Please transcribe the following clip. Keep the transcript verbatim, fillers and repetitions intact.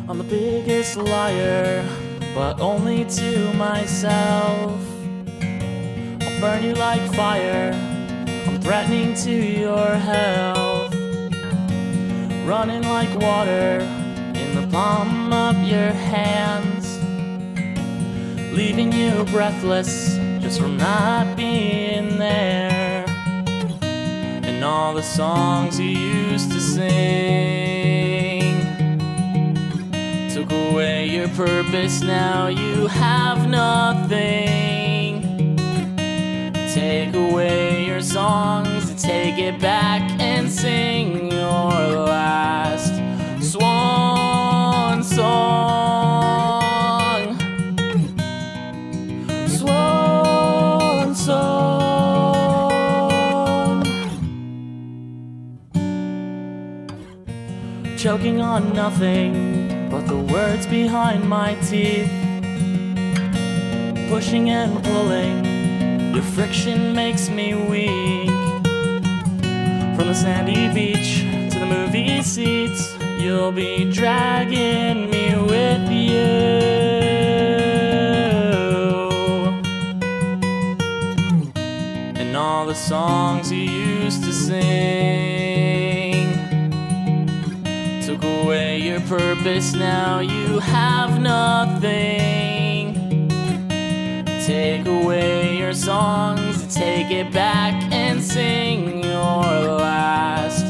I'm the biggest liar, but only to myself. I'll burn you like fire, I'm threatening to your health. Running like water in the palm of your hands, leaving you breathless just from not being there. And all the songs you used to sing took away your purpose, now you have nothing. Take away your songs, take it back and sing your last swan song. Swan song. Choking on nothing but the words behind my teeth. Pushing and pulling, your friction makes me weak. From the sandy beach to the movie seats, you'll be dragging me with you. And all the songs you used to sing took away your purpose, now you have nothing. Take away your songs, take it back and sing your last